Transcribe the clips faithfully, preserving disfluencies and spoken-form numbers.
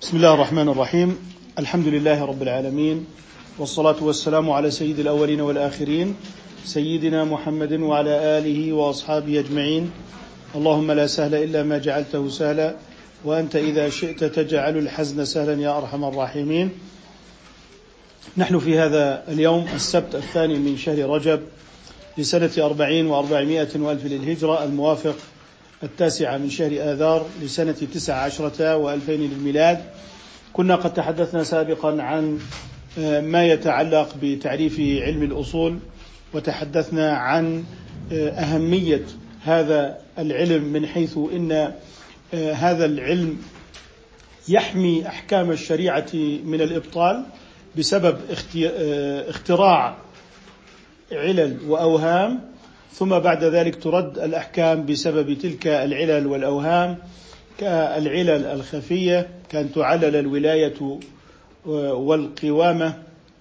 بسم الله الرحمن الرحيم. الحمد لله رب العالمين، والصلاة والسلام على سيد الأولين والآخرين سيدنا محمد وعلى آله وأصحابه أجمعين. اللهم لا سهل إلا ما جعلته سهلا، وأنت إذا شئت تجعل الحزن سهلا يا أرحم الراحمين. نحن في هذا اليوم السبت الثاني من شهر رجب لسنة أربعين وأربعمائة وألف للهجرة، الموافق التاسعة من شهر آذار لسنة تسع عشرة وألفين للميلاد. كنا قد تحدثنا سابقا عن ما يتعلق بتعريف علم الأصول، وتحدثنا عن أهمية هذا العلم من حيث إن هذا العلم يحمي أحكام الشريعة من الإبطال بسبب اختراع علل وأوهام، ثم بعد ذلك ترد الأحكام بسبب تلك العلل والأوهام، كالعلل الخفية كان تعلل الولاية والقوامة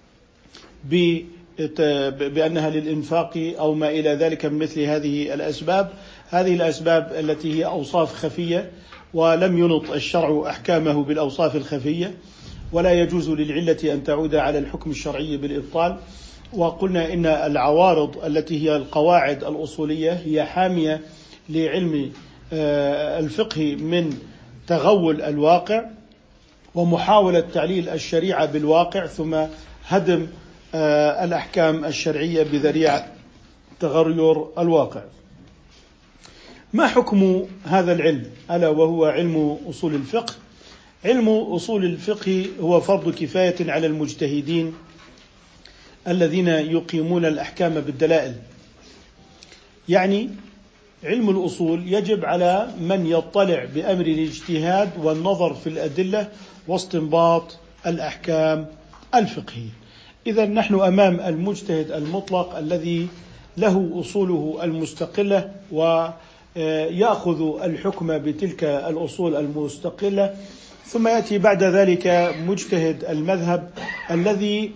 بأنها للإنفاق أو ما إلى ذلك من مثل هذه الأسباب. هذه الأسباب التي هي أوصاف خفية، ولم ينط الشرع أحكامه بالأوصاف الخفية، ولا يجوز للعلة أن تعود على الحكم الشرعي بالإبطال. وقلنا إن العوارض التي هي القواعد الأصولية هي حامية لعلم الفقه من تغول الواقع ومحاولة تعليل الشريعة بالواقع، ثم هدم الأحكام الشرعية بذريعة تغير الواقع. ما حكم هذا العلم؟ ألا وهو علم أصول الفقه. علم أصول الفقه هو فرض كفاية على المجتهدين الذين يقيمون الأحكام بالدلائل. يعني علم الأصول يجب على من يطلع بأمر الاجتهاد والنظر في الأدلة واستنباط الأحكام الفقهية. إذا نحن أمام المجتهد المطلق الذي له أصوله المستقلة ويأخذ الحكم بتلك الأصول المستقلة، ثم يأتي بعد ذلك مجتهد المذهب الذي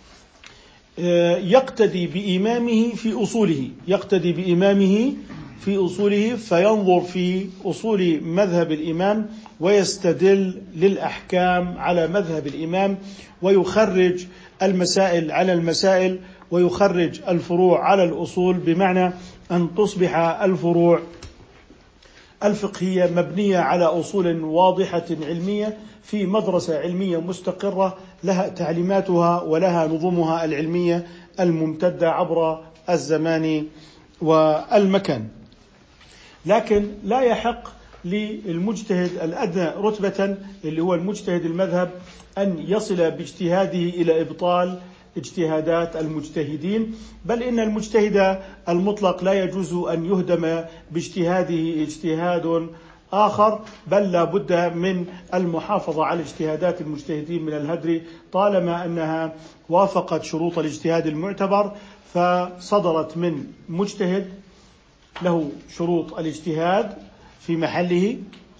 يقتدي بإمامه في أصوله يقتدي بإمامه في أصوله فينظر في أصول مذهب الإمام ويستدل للأحكام على مذهب الإمام، ويخرج المسائل على المسائل ويخرج الفروع على الأصول، بمعنى أن تصبح الفروع الفقهية مبنية على أصول واضحة علمية في مدرسة علمية مستقرة لها تعليماتها ولها نظمها العلمية الممتدة عبر الزمان والمكان. لكن لا يحق للمجتهد الأدنى رتبة اللي هو المجتهد المذهب أن يصل باجتهاده إلى إبطال اجتهادات المجتهدين، بل إن المجتهد المطلق لا يجوز أن يهدم باجتهاده اجتهاد آخر، بل لا بد من المحافظة على اجتهادات المجتهدين من الهدر طالما أنها وافقت شروط الاجتهاد المعتبر، فصدرت من مجتهد له شروط الاجتهاد في محله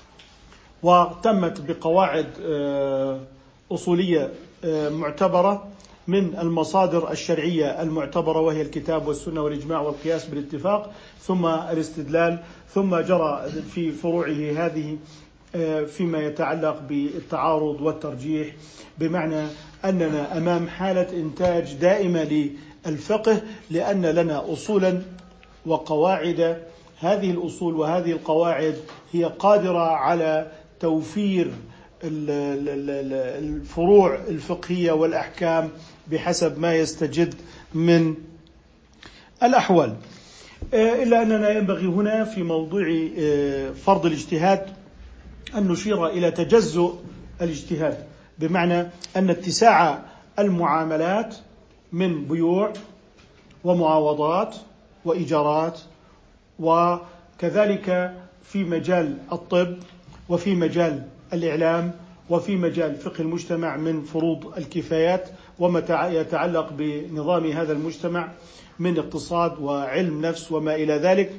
وتمت بقواعد أصولية معتبرة من المصادر الشرعية المعتبرة، وهي الكتاب والسنة والإجماع والقياس بالاتفاق، ثم الاستدلال، ثم جرى في فروعه هذه فيما يتعلق بالتعارض والترجيح، بمعنى أننا أمام حالة إنتاج دائمة للفقه، لأن لنا أصولا وقواعد. هذه الأصول وهذه القواعد هي قادرة على توفير الفروع الفقهية والأحكام بحسب ما يستجد من الأحوال. إلا أننا ينبغي هنا في موضوع فرض الاجتهاد أن نشير إلى تجزؤ الاجتهاد، بمعنى أن اتساع المعاملات من بيوع ومعاوضات وإيجارات، وكذلك في مجال الطب وفي مجال الإعلام وفي مجال فقه المجتمع من فروض الكفايات وما يتعلق بنظام هذا المجتمع من اقتصاد وعلم نفس وما إلى ذلك.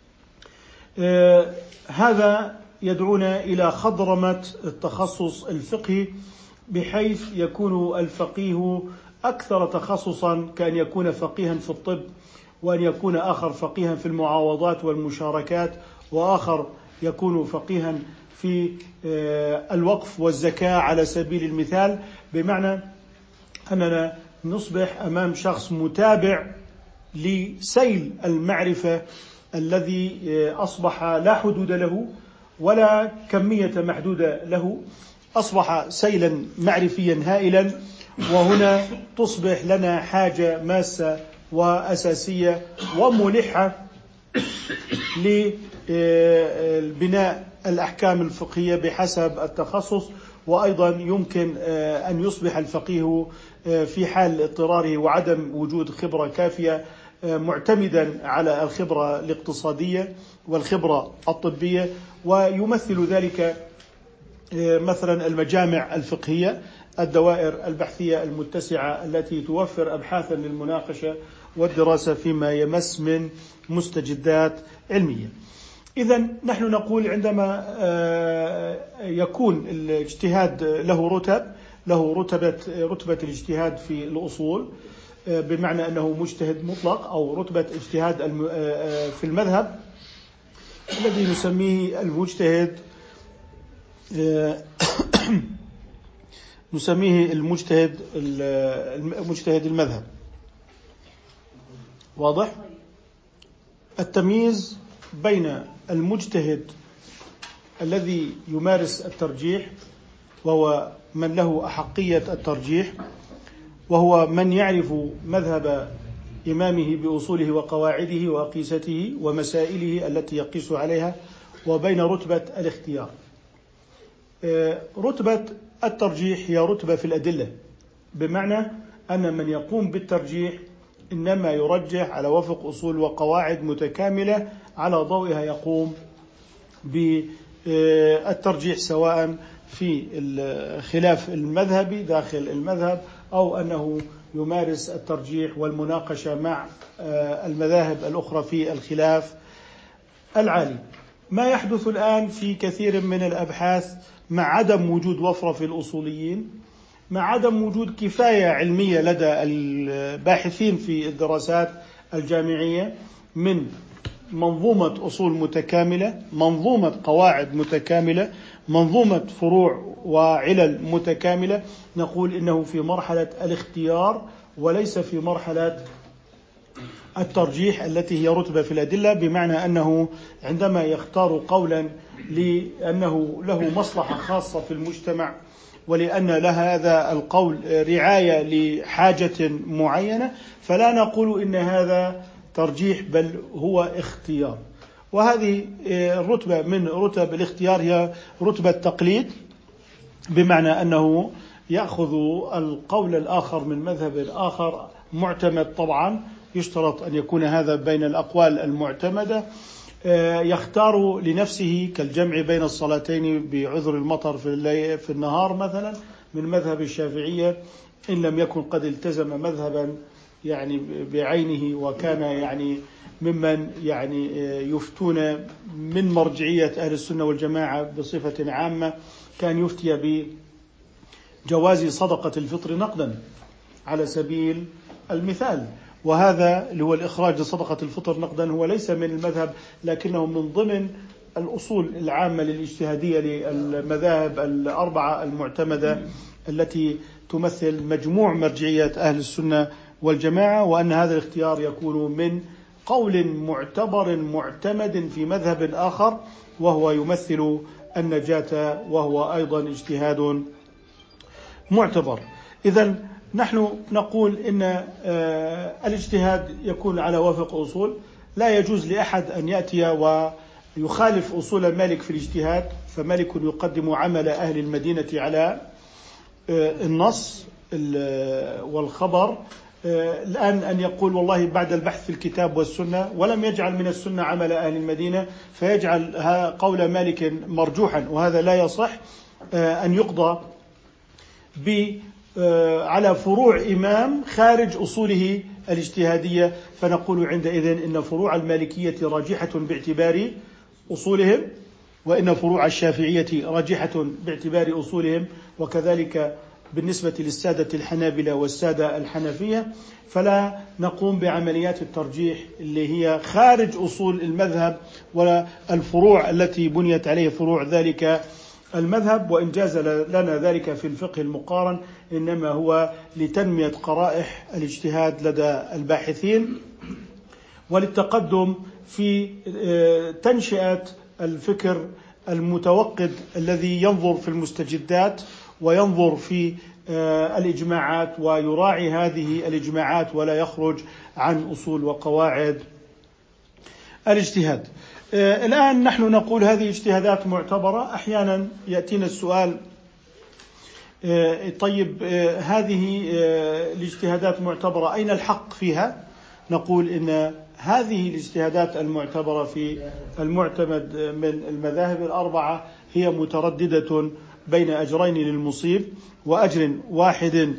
آه هذا يدعونا إلى خضرمة التخصص الفقهي، بحيث يكون الفقيه أكثر تخصصا، كأن يكون فقيها في الطب، وأن يكون آخر فقيها في المعاوضات والمشاركات، وآخر يكون فقيها في الوقف والزكاة على سبيل المثال، بمعنى أننا نصبح أمام شخص متابع لسيل المعرفة الذي أصبح لا حدود له ولا كمية محدودة له، أصبح سيلا معرفيا هائلا. وهنا تصبح لنا حاجة ماسة وأساسية وملحة لبناء الأحكام الفقهية بحسب التخصص. وأيضا يمكن أن يصبح الفقيه في حال اضطراره وعدم وجود خبرة كافية معتمدا على الخبرة الاقتصادية والخبرة الطبية، ويمثل ذلك مثلا المجامع الفقهية، الدوائر البحثية المتسعة التي توفر أبحاثا للمناقشة والدراسة فيما يمس من مستجدات علمية. إذن نحن نقول عندما يكون الاجتهاد له رتب، له رتبة رتبة الاجتهاد في الأصول بمعنى أنه مجتهد مطلق، أو رتبة اجتهاد في المذهب الذي نسميه المجتهد نسميه المجتهد المجتهد المذهب. واضح؟ التمييز بين المجتهد الذي يمارس الترجيح وهو من له أحقية الترجيح، وهو من يعرف مذهب إمامه بأصوله وقواعده وأقيسته ومسائله التي يقيس عليها، وبين رتبة الاختيار. رتبة الترجيح هي رتبة في الأدلة، بمعنى أن من يقوم بالترجيح إنما يرجح على وفق أصول وقواعد متكاملة على ضوئها يقوم بالترجيح، سواء في الخلاف المذهبي داخل المذهب أو أنه يمارس الترجيح والمناقشة مع المذاهب الأخرى في الخلاف العالي. ما يحدث الآن في كثير من الأبحاث مع عدم وجود وفرة في الأصوليين، مع عدم وجود كفاية علمية لدى الباحثين في الدراسات الجامعية من منظومة أصول متكاملة، منظومة قواعد متكاملة، منظومة فروع وعلل متكاملة، نقول إنه في مرحلة الاختيار وليس في مرحلة الترجيح التي هي رتبة في الأدلة، بمعنى أنه عندما يختار قولا لأنه له مصلحة خاصة في المجتمع ولأن لهذا القول رعاية لحاجة معينة، فلا نقول إن هذا ترجيح بل هو اختيار. وهذه الرتبة من رتب الاختيار هي رتبة تقليد، بمعنى أنه يأخذ القول الآخر من مذهب آخر معتمد، طبعا يشترط أن يكون هذا بين الأقوال المعتمدة، يختار لنفسه كالجمع بين الصلاتين بعذر المطر في النهار مثلا من مذهب الشافعية، إن لم يكن قد التزم مذهبا يعني بعينه وكان يعني ممن يعني يفتون من مرجعية أهل السنة والجماعة بصفة عامة، كان يفتي بجواز صدقة الفطر نقدا على سبيل المثال، وهذا اللي هو الإخراج لصدقة الفطر نقدا هو ليس من المذهب، لكنه من ضمن الأصول العامة للاجتهادية للمذاهب الأربعة المعتمدة التي تمثل مجموع مرجعية أهل السنة والجماعة، وأن هذا الاختيار يكون من قول معتبر معتمد في مذهب آخر وهو يمثل النجاة، وهو أيضا اجتهاد معتبر. إذن نحن نقول إن الاجتهاد يكون على وفق أصول، لا يجوز لأحد أن يأتي ويخالف أصول مالك في الاجتهاد، فمالك يقدم عمل أهل المدينة على النص والخبر. الآن أن يقول والله بعد البحث في الكتاب والسنة ولم يجعل من السنة عمل أهل المدينة فيجعل قول مالك مرجوحا، وهذا لا يصح. أن يقضى ب على فروع إمام خارج أصوله الاجتهادية، فنقول عندئذ إن فروع المالكية راجحة باعتبار أصولهم، وإن فروع الشافعية راجحة باعتبار أصولهم، وكذلك بالنسبة للسادة الحنابلة والسادة الحنفية، فلا نقوم بعمليات الترجيح اللي هي خارج أصول المذهب والفروع التي بنيت عليه فروع ذلك المذهب. وإن جاز لنا ذلك في الفقه المقارن، إنما هو لتنمية قرائح الاجتهاد لدى الباحثين وللتقدم في تنشئة الفكر المتوقد الذي ينظر في المستجدات وينظر في الإجماعات ويراعي هذه الإجماعات ولا يخرج عن أصول وقواعد الاجتهاد. الآن نحن نقول هذه اجتهادات معتبرة. أحيانا يأتينا السؤال: طيب هذه الاجتهادات معتبرة، أين الحق فيها؟ نقول إن هذه الاجتهادات المعتبرة في المعتمد من المذاهب الأربعة هي مترددة بين أجرين للمصيب وأجر واحد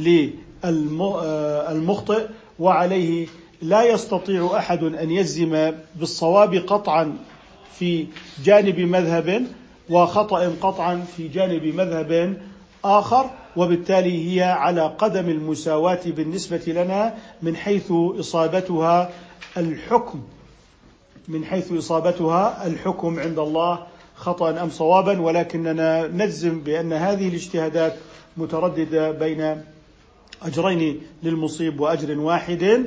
للمخطئ، وعليه لا يستطيع أحد أن يجزم بالصواب قطعا في جانب مذهب وخطأ قطعا في جانب مذهب آخر، وبالتالي هي على قدم المساواة بالنسبة لنا من حيث إصابتها الحكم من حيث إصابتها الحكم عند الله خطأ أم صوابا، ولكننا نجزم بأن هذه الاجتهادات مترددة بين أجرين للمصيب وأجر واحد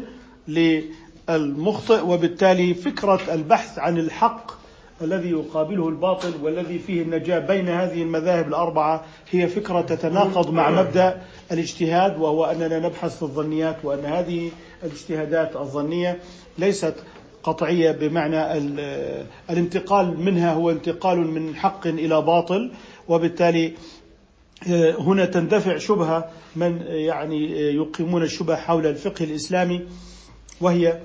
للمخطئ. وبالتالي فكرة البحث عن الحق الذي يقابله الباطل والذي فيه النجاة بين هذه المذاهب الأربعة هي فكرة تتناقض مع مبدأ الاجتهاد، وهو أننا نبحث في الظنيات، وأن هذه الاجتهادات الظنية ليست قطعية، بمعنى الانتقال منها هو انتقال من حق إلى باطل. وبالتالي هنا تندفع شبهة من يعني يقيمون الشبهة حول الفقه الإسلامي، وهي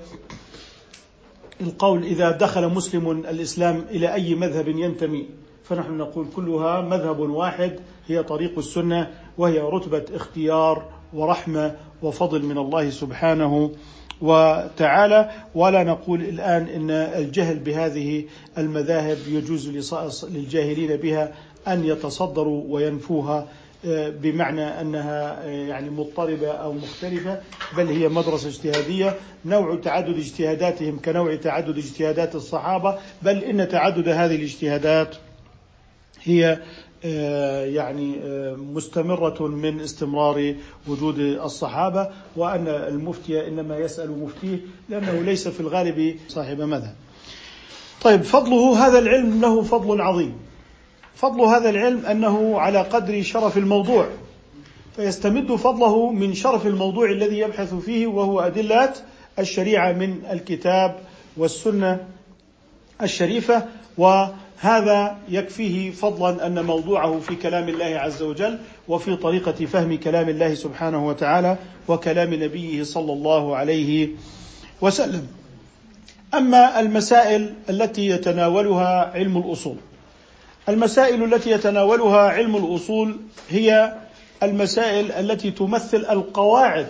القول: إذا دخل مسلم الإسلام إلى أي مذهب ينتمي؟ فنحن نقول كلها مذهب واحد، هي طريق السنة، وهي رتبة اختيار ورحمة وفضل من الله سبحانه وتعالى. ولا نقول الآن إن الجهل بهذه المذاهب يجوز للجاهلين بها أن يتصدروا وينفوها بمعنى أنها يعني مضطربة أو مختلفة، بل هي مدرسة اجتهادية، نوع تعدد اجتهاداتهم كنوع تعدد اجتهادات الصحابة، بل إن تعدد هذه الاجتهادات هي يعني مستمرة من استمرار وجود الصحابة، وأن المفتي إنما يسأل مفتيه لأنه ليس في الغالب صاحب مذهب. طيب، فضله هذا العلم له فضل عظيم. فضل هذا العلم أنه على قدر شرف الموضوع، فيستمد فضله من شرف الموضوع الذي يبحث فيه، وهو أدلة الشريعة من الكتاب والسنة الشريفة. وهذا يكفيه فضلا أن موضوعه في كلام الله عز وجل وفي طريقة فهم كلام الله سبحانه وتعالى وكلام نبيه صلى الله عليه وسلم. أما المسائل التي يتناولها علم الأصول، المسائل التي يتناولها علم الأصول هي المسائل التي تمثل القواعد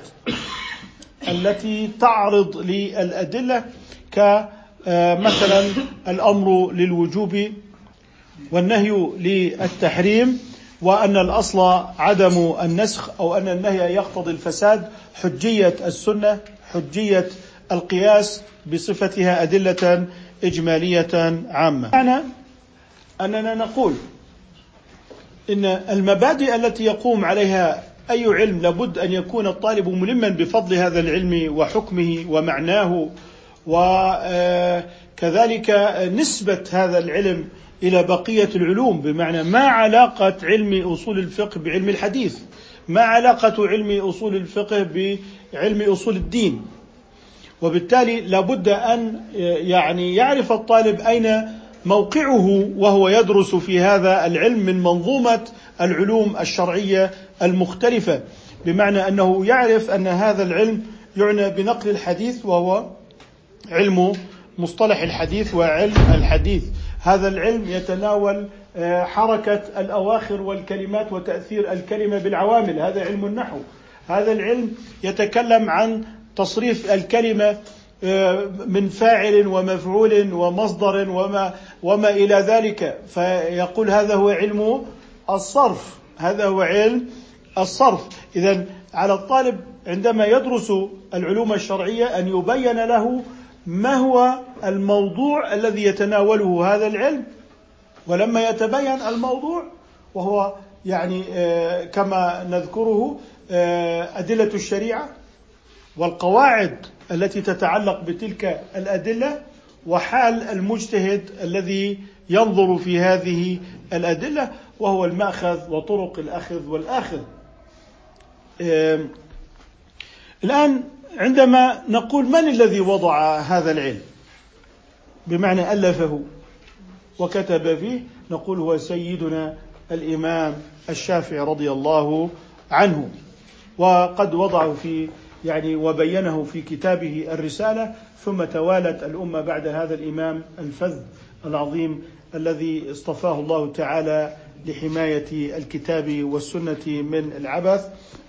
التي تعرض للأدلة، كمثلا الأمر للوجوب والنهي للتحريم، وأن الأصل عدم النسخ أو أن النهي يقتضي الفساد، حجية السنة، حجية القياس بصفتها أدلة إجمالية عامة. معنى أننا نقول إن المبادئ التي يقوم عليها أي علم لابد أن يكون الطالب ملما بفضل هذا العلم وحكمه ومعناه، وكذلك نسبة هذا العلم إلى بقية العلوم، بمعنى ما علاقة علم أصول الفقه بعلم الحديث، ما علاقة علم أصول الفقه بعلم أصول الدين. وبالتالي لابد أن يعني يعرف الطالب أين موقعه وهو يدرس في هذا العلم من منظومة العلوم الشرعية المختلفة، بمعنى أنه يعرف أن هذا العلم يعنى بنقل الحديث وهو علم مصطلح الحديث وعلم الحديث. هذا العلم يتناول حركة الأواخر والكلمات وتأثير الكلمة بالعوامل، هذا علم النحو. هذا العلم يتكلم عن تصريف الكلمة من فاعل ومفعول ومصدر وما, وما إلى ذلك، فيقول هذا هو علم الصرف، هذا هو علم الصرف. إذن على الطالب عندما يدرس العلوم الشرعية أن يبين له ما هو الموضوع الذي يتناوله هذا العلم، ولما يتبين الموضوع وهو يعني كما نذكره أدلة الشريعة والقواعد التي تتعلق بتلك الأدلة، وحال المجتهد الذي ينظر في هذه الأدلة، وهو المأخذ وطرق الأخذ والآخذ. الآن عندما نقول من الذي وضع هذا العلم بمعنى ألفه وكتب فيه، نقول هو سيدنا الإمام الشافعي رضي الله عنه، وقد وضعه في يعني وبينه في كتابه الرسالة. ثم توالت الأمة بعد هذا الإمام الفذ العظيم الذي اصطفاه الله تعالى لحماية الكتاب والسنة من العبث.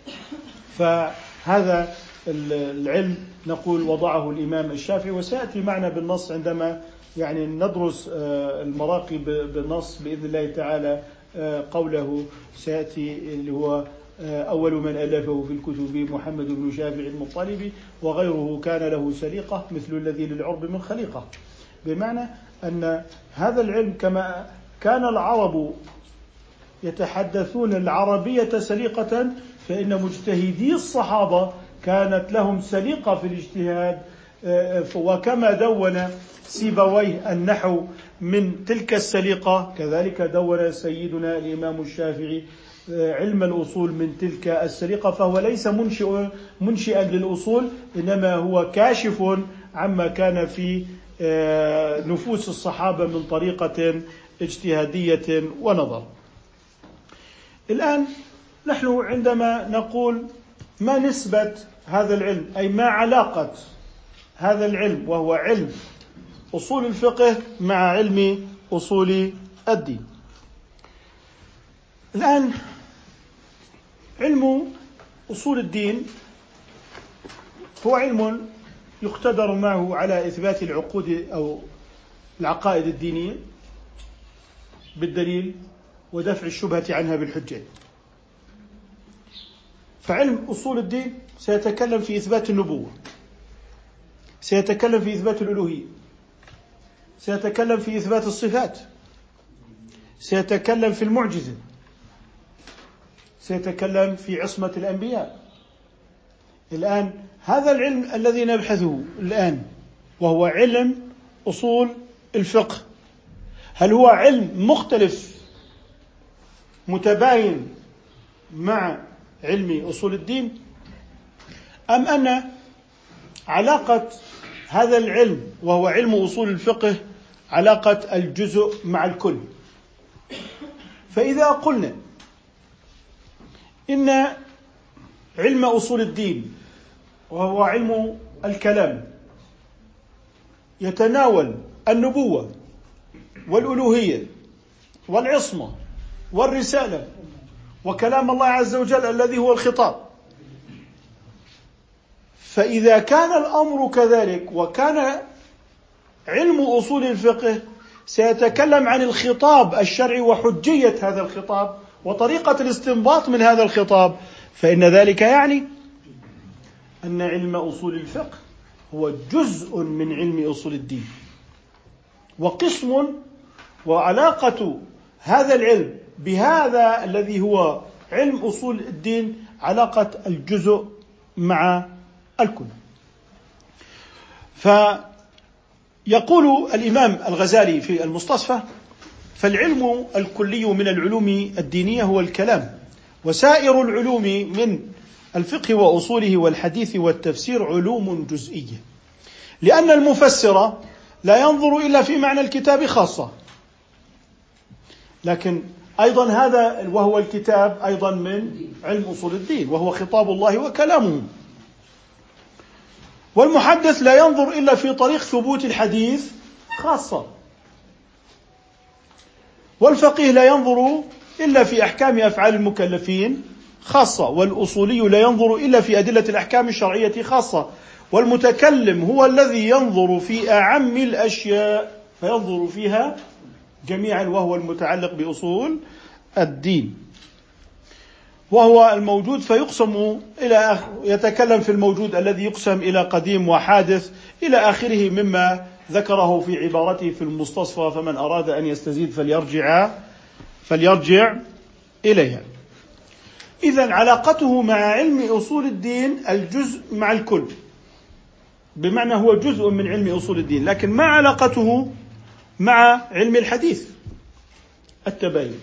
فهذا العلم نقول وضعه الإمام الشافعي، وسيأتي معنا بالنص عندما يعني ندرس المراقي بالنص بإذن الله تعالى. قوله سيأتي اللي هو أول من ألفه في الكتب محمد بن شافع المطلبي، وغيره كان له سليقة مثل الذي للعرب من خليقة، بمعنى أن هذا العلم كما كان العرب يتحدثون العربية سليقة، فإن مجتهدي الصحابة كانت لهم سليقة في الاجتهاد. وكما دون سيبويه النحو من تلك السليقة، كذلك دون سيدنا الإمام الشافعي علم الأصول من تلك السليقة، فهو ليس منشئ منشئا للأصول، إنما هو كاشف عما كان في نفوس الصحابة من طريقة اجتهادية ونظر. الآن نحن عندما نقول ما نسبة هذا العلم، أي ما علاقة هذا العلم وهو علم أصول الفقه مع علم أصول الدين. الآن علم أصول الدين هو علم يقتدر معه على إثبات العقود أو العقائد الدينية بالدليل ودفع الشبهة عنها بالحجة. فعلم أصول الدين سيتكلم في إثبات النبوة، سيتكلم في إثبات الألوهية، سيتكلم في إثبات الصفات، سيتكلم في المعجزة، سيتكلم في عصمة الأنبياء. الآن هذا العلم الذي نبحثه الآن وهو علم أصول الفقه، هل هو علم مختلف متباين مع علم أصول الدين، أم أن علاقة هذا العلم وهو علم أصول الفقه علاقة الجزء مع الكل؟ فإذا قلنا إن علم أصول الدين وهو علم الكلام يتناول النبوة والألوهية والعصمة والرسالة وكلام الله عز وجل الذي هو الخطاب، فإذا كان الأمر كذلك وكان علم أصول الفقه سيتكلم عن الخطاب الشرعي وحجية هذا الخطاب وطريقة الاستنباط من هذا الخطاب، فإن ذلك يعني أن علم أصول الفقه هو جزء من علم أصول الدين وقسم، وعلاقة هذا العلم بهذا الذي هو علم أصول الدين علاقة الجزء مع الكل. فيقول الإمام الغزالي في المستصفى: فالعلم الكلي من العلوم الدينية هو الكلام، وسائر العلوم من الفقه وأصوله والحديث والتفسير علوم جزئية، لأن المفسر لا ينظر إلا في معنى الكتاب خاصة، لكن أيضا هذا وهو الكتاب أيضا من علم أصول الدين وهو خطاب الله وكلامه. والمحدث لا ينظر إلا في طريق ثبوت الحديث خاصة، والفقيه لا ينظر إلا في أحكام أفعال المكلفين خاصة، والأصولي لا ينظر إلا في أدلة الأحكام الشرعية خاصة، والمتكلم هو الذي ينظر في أعم الأشياء فينظر فيها جميعا وهو المتعلق بأصول الدين. وهو الموجود فيقسم إلى آخر، يتكلم في الموجود الذي يقسم إلى قديم وحادث إلى آخره مما ذكره في عبارته في المستصفى، فمن أراد أن يستزيد فليرجع فليرجع إليها. إذن علاقته مع علم أصول الدين الجزء مع الكل، بمعنى هو جزء من علم أصول الدين، لكن ما علاقته مع علم الحديث؟ التباين.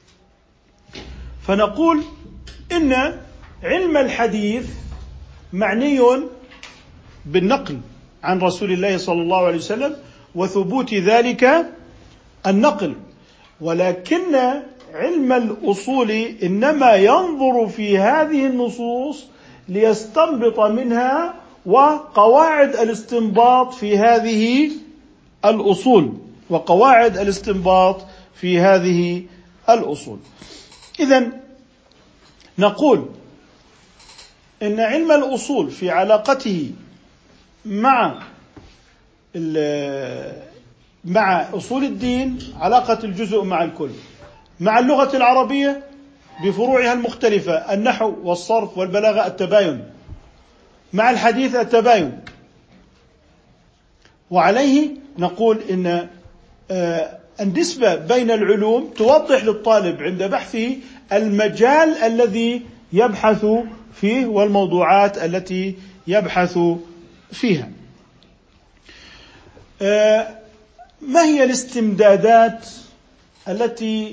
فنقول إن علم الحديث معني بالنقل عن رسول الله صلى الله عليه وسلم وثبوت ذلك النقل، ولكن علم الأصول إنما ينظر في هذه النصوص ليستنبط منها وقواعد الاستنباط في هذه الأصول وقواعد الاستنباط في هذه الأصول. إذن نقول إن علم الأصول في علاقته مع مع أصول الدين علاقة الجزء مع الكل، مع اللغة العربية بفروعها المختلفة النحو والصرف والبلاغة التباين، مع الحديث التباين. وعليه نقول إن النسبة بين العلوم توضح للطالب عند بحثه المجال الذي يبحث فيه والموضوعات التي يبحث فيها. ما هي الاستمدادات التي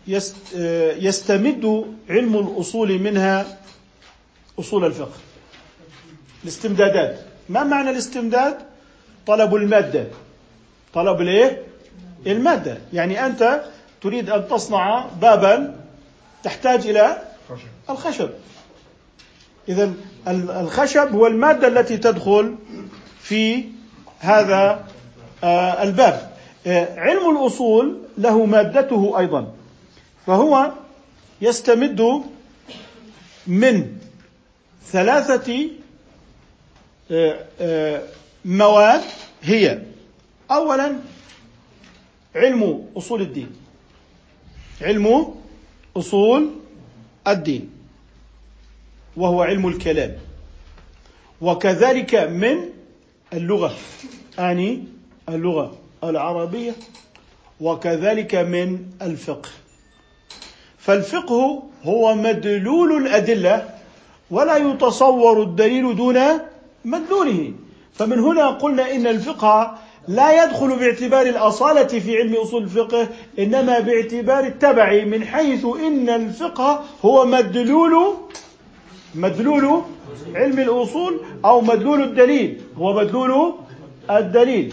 يستمد علم الأصول منها أصول الفقه؟ الاستمدادات، ما معنى الاستمداد؟ طلب المادة، طلب الايه؟ المادة. يعني أنت تريد أن تصنع بابا تحتاج إلى الخشب، إذن الخشب هو المادة التي تدخل في هذا الباب. علم الأصول له مادته أيضا، فهو يستمد من ثلاثة مواد، هي أولا علم أصول الدين، علم أصول الدين وهو علم الكلام، وكذلك من اللغة، يعني اللغة العربية، وكذلك من الفقه. فالفقه هو مدلول الأدلة، ولا يتصور الدليل دون مدلوله. فمن هنا قلنا إن الفقه لا يدخل باعتبار الأصالة في علم أصول الفقه، إنما باعتبار التبع، من حيث إن الفقه هو مدلول مدلول علم الأصول، أو مدلول الدليل، هو مدلول الدليل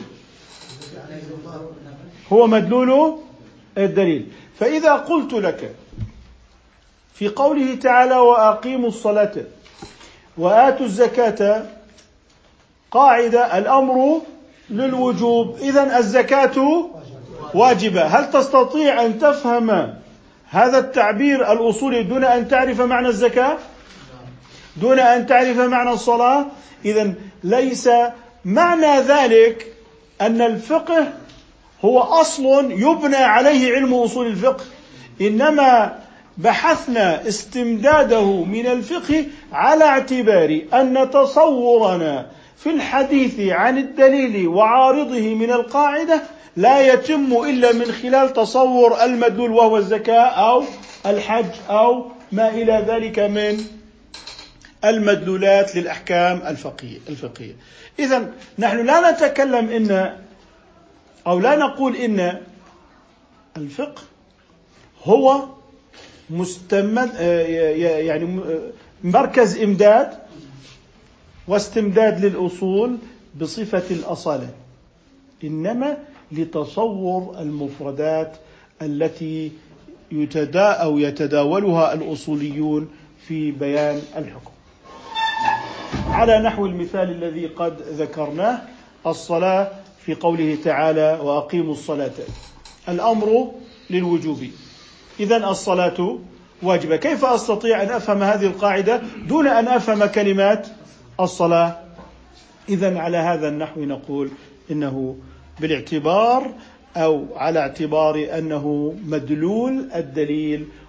هو مدلول الدليل. فإذا قلت لك في قوله تعالى وأقيموا الصلاة وآتوا الزكاة قاعدة الأمر للوجوب، إذن الزكاة واجبة، هل تستطيع أن تفهم هذا التعبير الأصولي دون أن تعرف معنى الزكاة، دون أن تعرف معنى الصلاة؟ إذن ليس معنى ذلك أن الفقه هو أصل يبنى عليه علم أصول الفقه، إنما بحثنا استمداده من الفقه على اعتبار أن تصورنا في الحديث عن الدليل وعارضه من القاعدة لا يتم إلا من خلال تصور المدلول، وهو الزكاة أو الحج أو ما إلى ذلك من المدلولات للأحكام الفقهية. إذن نحن لا نتكلم إن أو لا نقول إن الفقه هو مستمد يعني مركز إمداد واستمداد للأصول بصفة الأصالة، إنما لتصور المفردات التي يتدا أو يتداولها الأصوليون في بيان الحكم. على نحو المثال الذي قد ذكرناه، الصلاة في قوله تعالى وأقيموا الصلاة، الأمر للوجوب، إذن الصلاة واجبة. كيف أستطيع أن أفهم هذه القاعدة دون أن أفهم كلمات الصلاة؟ إذن على هذا النحو نقول إنه بالاعتبار أو على اعتبار أنه مدلول الدليل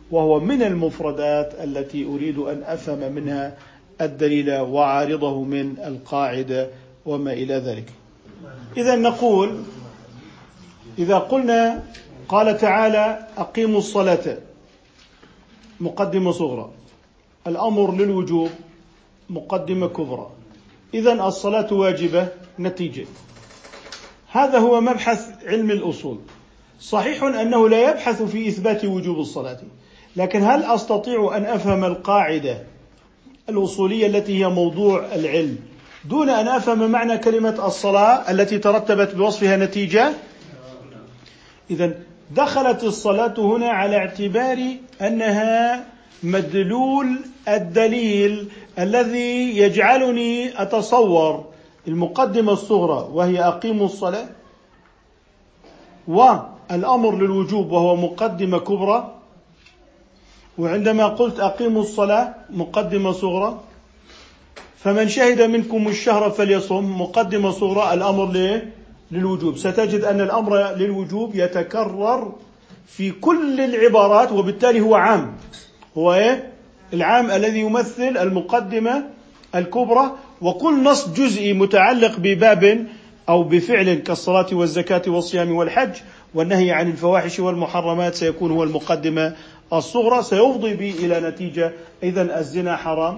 وهو من المفردات التي أريد أن أفهم منها الدليل وعارضه من القاعدة وما إلى ذلك. إذا نقول إذا قلنا قال تعالى أقيموا الصلاة مقدمة صغرى، الأمر للوجوب مقدمة كبرى، إذن الصلاة واجبة نتيجة. هذا هو مبحث علم الأصول. صحيح أنه لا يبحث في إثبات وجوب الصلاة، لكن هل أستطيع أن أفهم القاعدة الأصولية التي هي موضوع العلم دون أن أفهم معنى كلمة الصلاة التي ترتبت بوصفها نتيجة؟ إذن دخلت الصلاة هنا على اعتبار أنها مدلول الدليل الذي يجعلني أتصور المقدمة الصغرى وهي أقيموا الصلاة، والأمر للوجوب وهو مقدمة كبرى. وعندما قلت أقيموا الصلاة مقدمة صغرى، فمن شهد منكم الشهر فليصم مقدمة صغرى، الأمر للوجوب. ستجد أن الأمر للوجوب يتكرر في كل العبارات، وبالتالي هو عام، هو إيه؟ العام الذي يمثل المقدمة الكبرى. وكل نص جزئي متعلق بباب أو بفعل كالصلاة والزكاة والصيام والحج والنهي عن الفواحش والمحرمات سيكون هو المقدمة الصغرى، سيفضي بي إلى نتيجة. إذن الزنا حرام،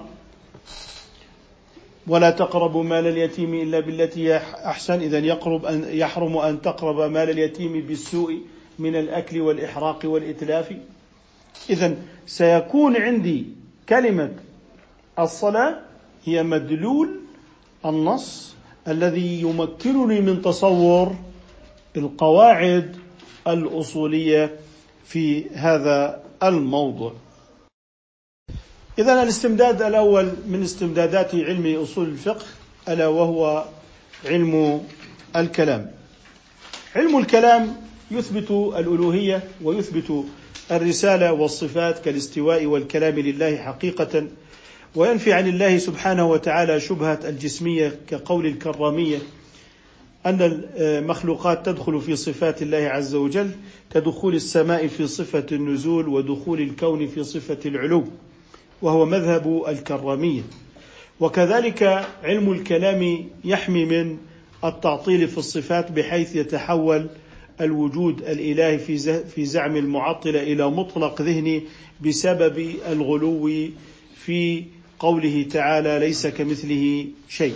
ولا تقربوا مال اليتيم إلا بالتي أحسن، إذن يقرب أن يحرم أن تقرب مال اليتيم بالسوء من الأكل والإحراق والإتلاف. إذن سيكون عندي كلمة الصلاة هي مدلول النص الذي يمكنني من تصور القواعد الأصولية في هذا الموضوع. إذن الاستمداد الأول من استمدادات علم أصول الفقه ألا وهو علم الكلام. علم الكلام يثبت الألوهية ويثبت الرسالة والصفات كالاستواء والكلام لله حقيقة، وينفي عن الله سبحانه وتعالى شبهة الجسمية كقول الكرامية أن المخلوقات تدخل في صفات الله عز وجل كدخول السماء في صفة النزول ودخول الكون في صفة العلو، وهو مذهب الكرامية. وكذلك علم الكلام يحمي من التعطيل في الصفات، بحيث يتحول الوجود الإلهي في زعم المعطلة إلى مطلق ذهني بسبب الغلو في قوله تعالى ليس كمثله شيء.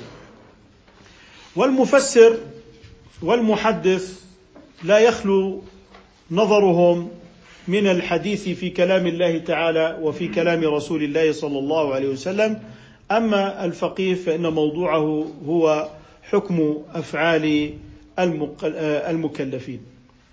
والمفسر والمحدث لا يخلو نظرهم من الحديث في كلام الله تعالى وفي كلام رسول الله صلى الله عليه وسلم. أما الفقيه فإن موضوعه هو حكم أفعال المكلفين.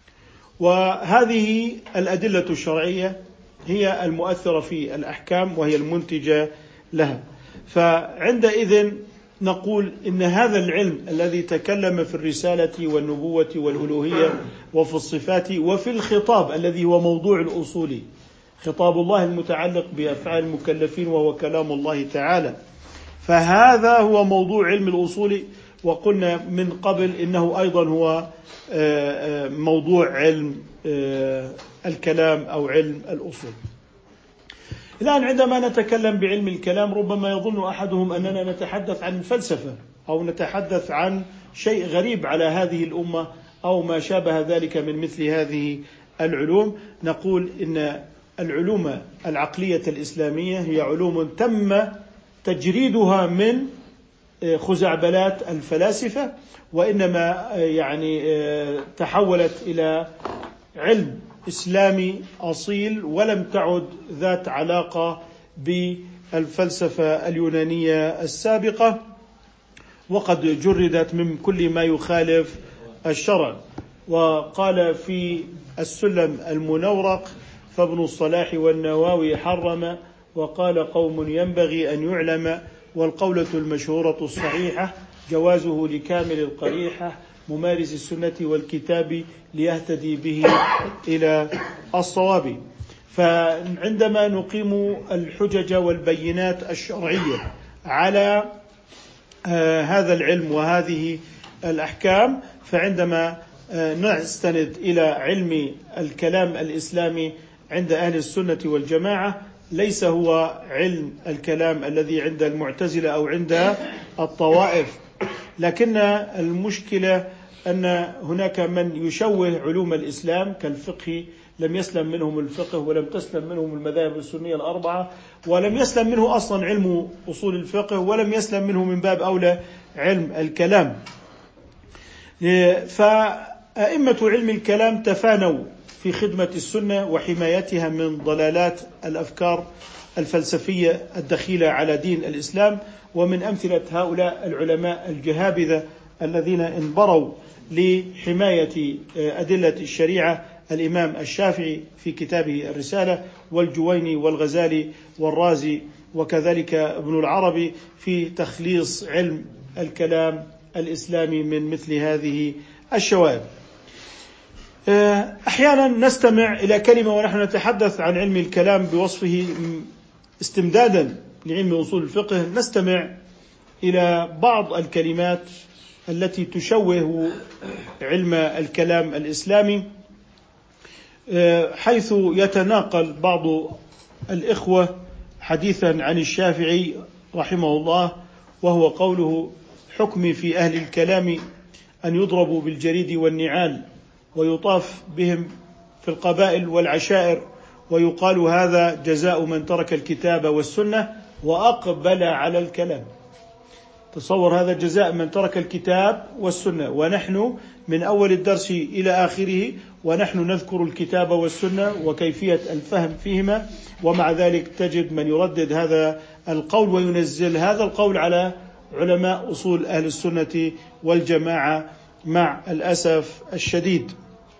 وهذه الأدلة الشرعية هي المؤثرة في الأحكام وهي المنتجة لها. فعندئذ نقول إن هذا العلم الذي تكلم في الرسالة والنبوة والألوهية وفي الصفات وفي الخطاب الذي هو موضوع الأصول، خطاب الله المتعلق بأفعال المكلفين وهو كلام الله تعالى، فهذا هو موضوع علم الأصول. وقلنا من قبل إنه أيضا هو موضوع علم الكلام أو علم الأصول. الآن عندما نتكلم بعلم الكلام ربما يظن أحدهم أننا نتحدث عن الفلسفة أو نتحدث عن شيء غريب على هذه الأمة أو ما شابه ذلك من مثل هذه العلوم. نقول إن العلوم العقلية الإسلامية هي علوم تم تجريدها من خزعبلات الفلاسفة، وإنما يعني تحولت إلى علم إسلامي أصيل ولم تعد ذات علاقة بالفلسفة اليونانية السابقة، وقد جردت من كل ما يخالف الشرع. وقال في السلم المنورق فابن الصلاح والنواوي حرم، وقال قوم ينبغي أن يعلم، والقولة المشهورة الصحيحة جوازه لكامل القريحة ممارس السنة والكتاب ليهتدي به إلى الصواب. فعندما نقيم الحجج والبينات الشرعية على آه هذا العلم وهذه الأحكام، فعندما آه نستند إلى علم الكلام الإسلامي عند أهل السنة والجماعة ليس هو علم الكلام الذي عند المعتزلة أو عند الطوائف، لكن المشكلة أن هناك من يشوه علوم الإسلام كالفقه، لم يسلم منهم الفقه ولم تسلم منهم المذاهب السنية الأربعة، ولم يسلم منه أصلا علم أصول الفقه، ولم يسلم منه من باب أولى علم الكلام. فأئمة علم الكلام تفانوا في خدمة السنة وحمايتها من ضلالات الأفكار الفلسفية الدخيلة على دين الإسلام. ومن أمثلة هؤلاء العلماء الجهابذة الذين انبروا لحماية أدلة الشريعة الإمام الشافعي في كتابه الرسالة، والجويني والغزالي والرازي، وكذلك ابن العربي في تخليص علم الكلام الإسلامي من مثل هذه الشوائب. أحيانا نستمع إلى كلمة ونحن نتحدث عن علم الكلام بوصفه استمدادا لعلم أصول الفقه، نستمع إلى بعض الكلمات التي تشوه علم الكلام الإسلامي، حيث يتناقل بعض الإخوة حديثا عن الشافعي رحمه الله، وهو قوله: حكمي في أهل الكلام أن يضربوا بالجريد والنعال ويطاف بهم في القبائل والعشائر، ويقال هذا جزاء من ترك الكتاب والسنة وأقبل على الكلام. تصور هذا جزاء من ترك الكتاب والسنة، ونحن من أول الدرس إلى آخره ونحن نذكر الكتاب والسنة وكيفية الفهم فيهما، ومع ذلك تجد من يردد هذا القول وينزل هذا القول على علماء أصول أهل السنة والجماعة مع الأسف الشديد.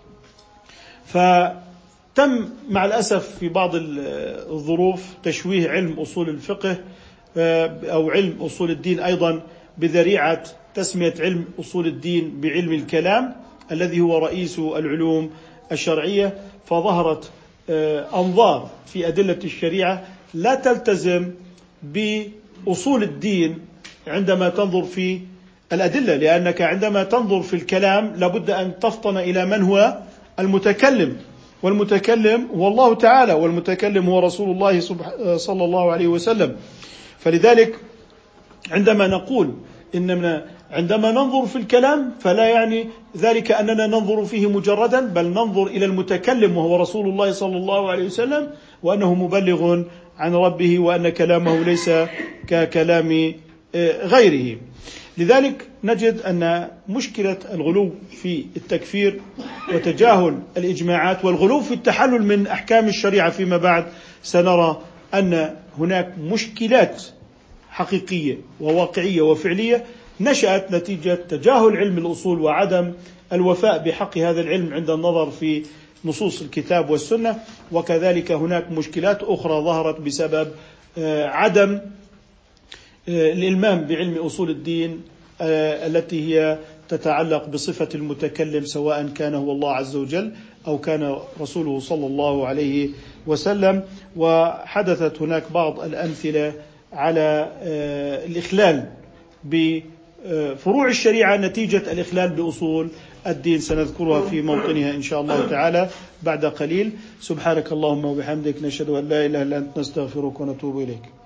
فتم مع الأسف في بعض الظروف تشويه علم أصول الفقه أو علم أصول الدين أيضا بذريعة تسمية علم أصول الدين بعلم الكلام الذي هو رئيس العلوم الشرعية، فظهرت أنظار في أدلة الشريعة لا تلتزم بأصول الدين عندما تنظر في الأدلة، لأنك عندما تنظر في الكلام لابد أن تفطن إلى من هو المتكلم، والمتكلم هو الله تعالى، والمتكلم هو رسول الله صلى الله عليه وسلم. فلذلك عندما نقول إننا عندما ننظر في الكلام فلا يعني ذلك أننا ننظر فيه مجردا، بل ننظر إلى المتكلم وهو رسول الله صلى الله عليه وسلم، وأنه مبلغ عن ربه، وأن كلامه ليس ككلام غيره. لذلك نجد أن مشكلة الغلو في التكفير وتجاهل الإجماعات والغلو في التحلل من أحكام الشريعة فيما بعد، سنرى أن هناك مشكلات حقيقية وواقعية وفعلية نشأت نتيجة تجاهل علم الأصول وعدم الوفاء بحق هذا العلم عند النظر في نصوص الكتاب والسنة. وكذلك هناك مشكلات أخرى ظهرت بسبب عدم الإلمام بعلم أصول الدين التي هي تتعلق بصفة المتكلم، سواء كان هو الله عز وجل أو كان رسوله صلى الله عليه وسلم. وحدثت هناك بعض الأمثلة على الإخلال بفروع الشريعة نتيجة الإخلال بأصول الدين، سنذكرها في موطنها إن شاء الله تعالى بعد قليل. سبحانك اللهم وبحمدك، نشهد أن لا إله إلا أنت، نستغفرك ونتوب إليك.